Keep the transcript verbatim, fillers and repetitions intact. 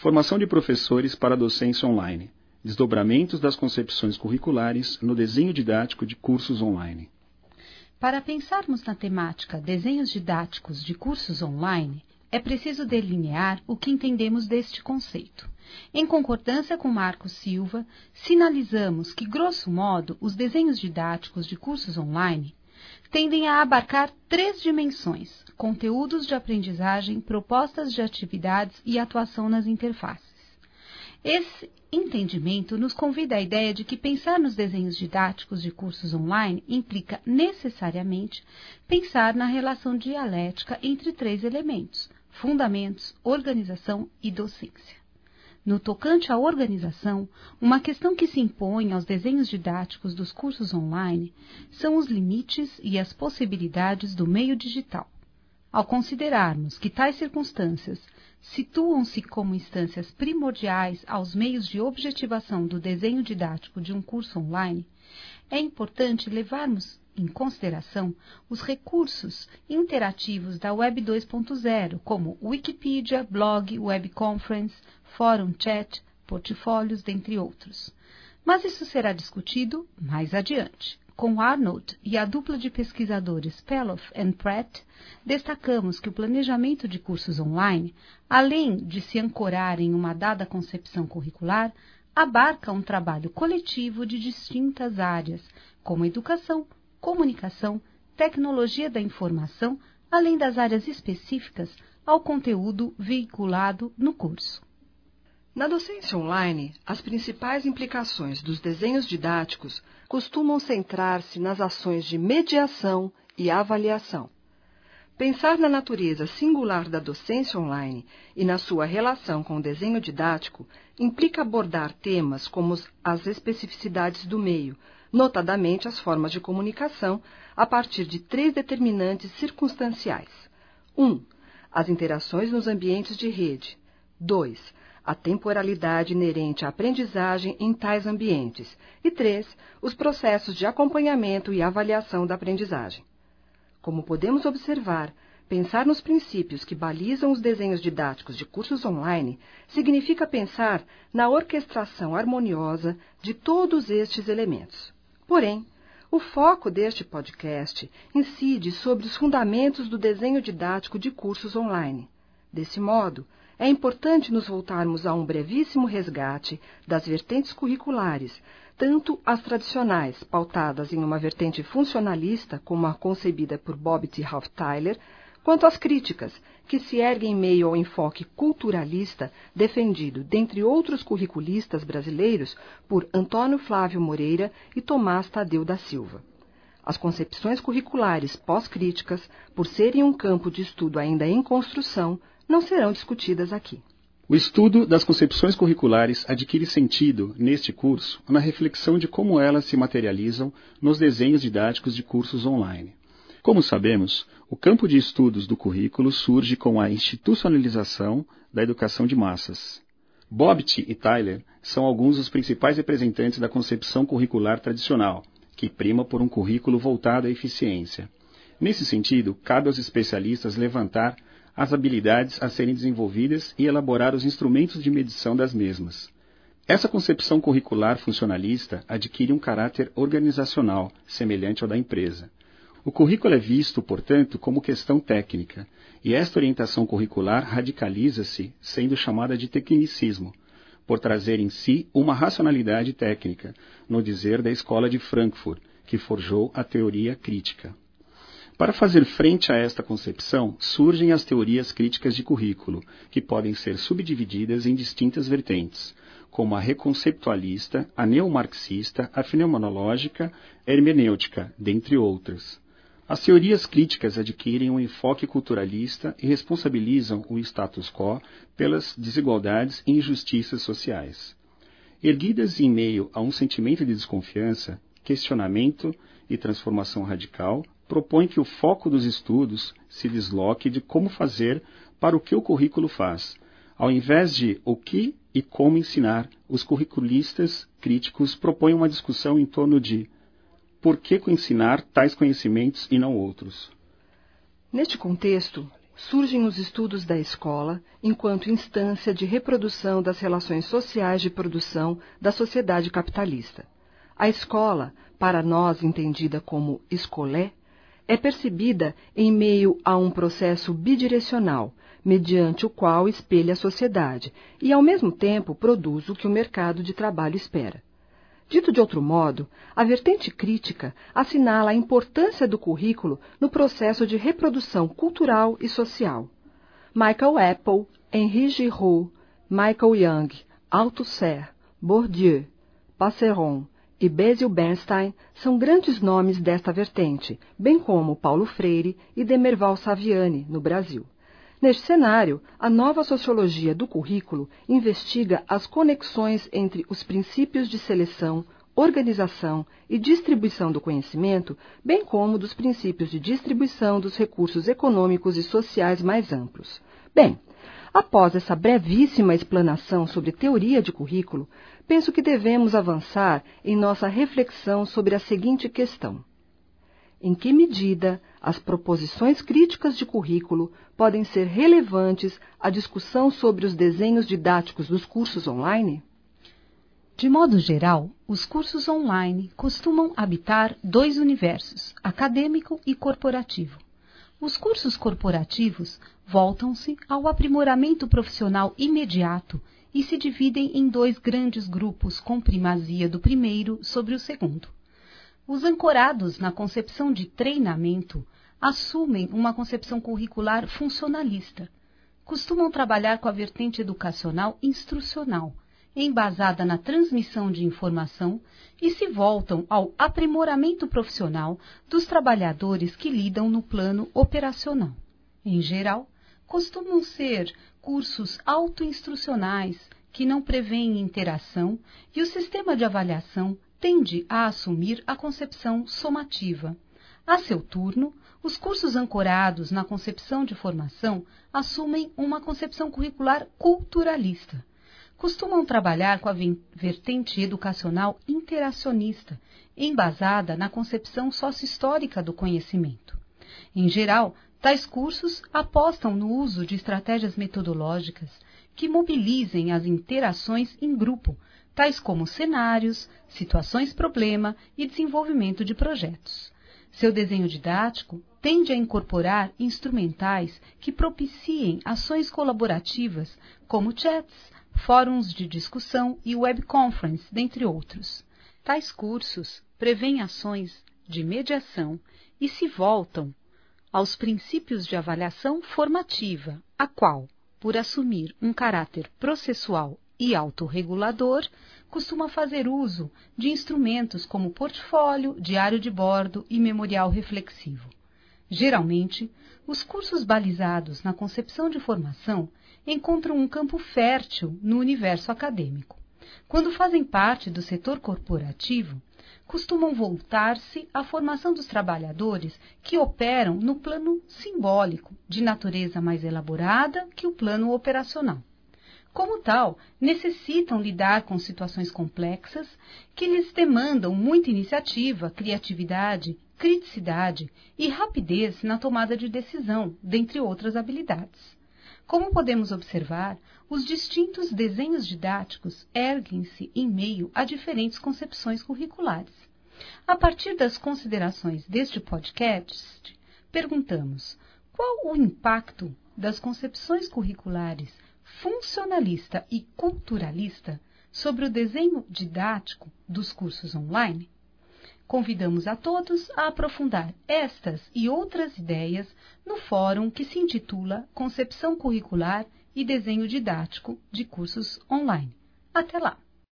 Formação de professores para a docência online. Desdobramentos das concepções curriculares no desenho didático de cursos online. Para pensarmos na temática desenhos didáticos de cursos online, é preciso delinear o que entendemos deste conceito. Em concordância com Marcos Silva, sinalizamos que, grosso modo, os desenhos didáticos de cursos online tendem a abarcar três dimensões: conteúdos de aprendizagem, propostas de atividades e atuação nas interfaces. Esse entendimento nos convida à ideia de que pensar nos desenhos didáticos de cursos online implica necessariamente pensar na relação dialética entre três elementos: fundamentos, organização e docência. No tocante à organização, uma questão que se impõe aos desenhos didáticos dos cursos online são os limites e as possibilidades do meio digital. Ao considerarmos que tais circunstâncias situam-se como instâncias primordiais aos meios de objetivação do desenho didático de um curso online, é importante levarmos em consideração os recursos interativos da Web dois ponto zero, como Wikipedia, blog, webconference, fórum chat, portfólios, dentre outros. Mas isso será discutido mais adiante. Com Arnold e a dupla de pesquisadores Peloff e Pratt, destacamos que o planejamento de cursos online, além de se ancorar em uma dada concepção curricular, abarca um trabalho coletivo de distintas áreas, como educação, comunicação, tecnologia da informação, além das áreas específicas ao conteúdo veiculado no curso. Na docência online, as principais implicações dos desenhos didáticos costumam centrar-se nas ações de mediação e avaliação. Pensar na natureza singular da docência online e na sua relação com o desenho didático implica abordar temas como as especificidades do meio, notadamente as formas de comunicação, a partir de três determinantes circunstanciais. um. As interações nos ambientes de rede. dois. A temporalidade inerente à aprendizagem em tais ambientes. E três. Os processos de acompanhamento e avaliação da aprendizagem. Como podemos observar, pensar nos princípios que balizam os desenhos didáticos de cursos online significa pensar na orquestração harmoniosa de todos estes elementos. Porém, o foco deste podcast incide sobre os fundamentos do desenho didático de cursos online. Desse modo, é importante nos voltarmos a um brevíssimo resgate das vertentes curriculares, tanto as tradicionais, pautadas em uma vertente funcionalista, como a concebida por Bob T. Hoff-Tyler, quanto as críticas, que se erguem em meio ao enfoque culturalista defendido, dentre outros curriculistas brasileiros, por Antônio Flávio Moreira e Tomás Tadeu da Silva. As concepções curriculares pós-críticas, por serem um campo de estudo ainda em construção, não serão discutidas aqui. O estudo das concepções curriculares adquire sentido, neste curso, na reflexão de como elas se materializam nos desenhos didáticos de cursos online. Como sabemos, o campo de estudos do currículo surge com a institucionalização da educação de massas. Bobbit e Tyler são alguns dos principais representantes da concepção curricular tradicional, que prima por um currículo voltado à eficiência. Nesse sentido, cabe aos especialistas levantar as habilidades a serem desenvolvidas e elaborar os instrumentos de medição das mesmas. Essa concepção curricular funcionalista adquire um caráter organizacional, semelhante ao da empresa. O currículo é visto, portanto, como questão técnica, e esta orientação curricular radicaliza-se, sendo chamada de tecnicismo, por trazer em si uma racionalidade técnica, no dizer da Escola de Frankfurt, que forjou a teoria crítica. Para fazer frente a esta concepção, surgem as teorias críticas de currículo, que podem ser subdivididas em distintas vertentes, como a reconceptualista, a neomarxista, a fenomenológica, a hermenêutica, dentre outras. As teorias críticas adquirem um enfoque culturalista e responsabilizam o status quo pelas desigualdades e injustiças sociais. Erguidas em meio a um sentimento de desconfiança, questionamento e transformação radical, propõe que o foco dos estudos se desloque de como fazer para o que o currículo faz. Ao invés de o que e como ensinar, os curriculistas críticos propõem uma discussão em torno de por que ensinar tais conhecimentos e não outros. Neste contexto, surgem os estudos da escola enquanto instância de reprodução das relações sociais de produção da sociedade capitalista. A escola, para nós entendida como escolé, é percebida em meio a um processo bidirecional, mediante o qual espelha a sociedade e, ao mesmo tempo, produz o que o mercado de trabalho espera. Dito de outro modo, a vertente crítica assinala a importância do currículo no processo de reprodução cultural e social. Michael Apple, Henri Giraud, Michael Young, Althusser, Bourdieu, Passeron e Basil Bernstein são grandes nomes desta vertente, bem como Paulo Freire e Demerval Saviani, no Brasil. Neste cenário, a nova sociologia do currículo investiga as conexões entre os princípios de seleção, organização e distribuição do conhecimento, bem como dos princípios de distribuição dos recursos econômicos e sociais mais amplos. Bem, após essa brevíssima explanação sobre teoria de currículo, penso que devemos avançar em nossa reflexão sobre a seguinte questão: em que medida as proposições críticas de currículo podem ser relevantes à discussão sobre os desenhos didáticos dos cursos online? De modo geral, os cursos online costumam habitar dois universos, acadêmico e corporativo. Os cursos corporativos voltam-se ao aprimoramento profissional imediato e se dividem em dois grandes grupos com primazia do primeiro sobre o segundo. Os ancorados na concepção de treinamento assumem uma concepção curricular funcionalista. Costumam trabalhar com a vertente educacional instrucional, embasada na transmissão de informação, e se voltam ao aprimoramento profissional dos trabalhadores que lidam no plano operacional. Em geral, costumam ser cursos autoinstrucionais que não prevêem interação, e o sistema de avaliação tende a assumir a concepção somativa. A seu turno, os cursos ancorados na concepção de formação assumem uma concepção curricular culturalista. Costumam trabalhar com a vertente educacional interacionista, embasada na concepção sócio-histórica do conhecimento. Em geral, tais cursos apostam no uso de estratégias metodológicas que mobilizem as interações em grupo, tais como cenários, situações-problema e desenvolvimento de projetos. Seu desenho didático tende a incorporar instrumentais que propiciem ações colaborativas, como chats, fóruns de discussão e webconference, dentre outros. Tais cursos prevêem ações de mediação e se voltam aos princípios de avaliação formativa, a qual, por assumir um caráter processual e autorregulador, costuma fazer uso de instrumentos como portfólio, diário de bordo e memorial reflexivo. Geralmente, os cursos balizados na concepção de formação encontram um campo fértil no universo acadêmico. Quando fazem parte do setor corporativo, costumam voltar-se à formação dos trabalhadores que operam no plano simbólico, de natureza mais elaborada que o plano operacional. Como tal, necessitam lidar com situações complexas que lhes demandam muita iniciativa, criatividade, criticidade e rapidez na tomada de decisão, dentre outras habilidades. Como podemos observar, os distintos desenhos didáticos erguem-se em meio a diferentes concepções curriculares. A partir das considerações deste podcast, perguntamos: qual o impacto das concepções curriculares funcionalista e culturalista sobre o desenho didático dos cursos online? Convidamos a todos a aprofundar estas e outras ideias no fórum que se intitula Concepção Curricular e Desenho Didático de Cursos Online. Até lá!